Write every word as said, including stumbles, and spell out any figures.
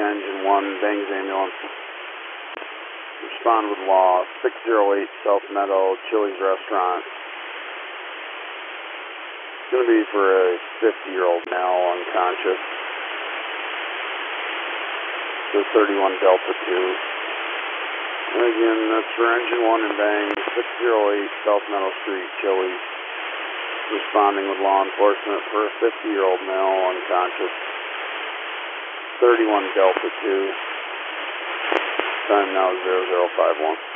engine one, Bangs ambulance. Respond with loss, six zero eight South Meadow, Chili's restaurant. It's going to be for a fifty-year-old male, unconscious. So thirty-one Delta two. And again, that's for engine one and Bang, six zero eight South Meadow Street, Chili's. Responding with law enforcement for a fifty-year-old male, unconscious. thirty-one Delta two. Time now zero zero five one.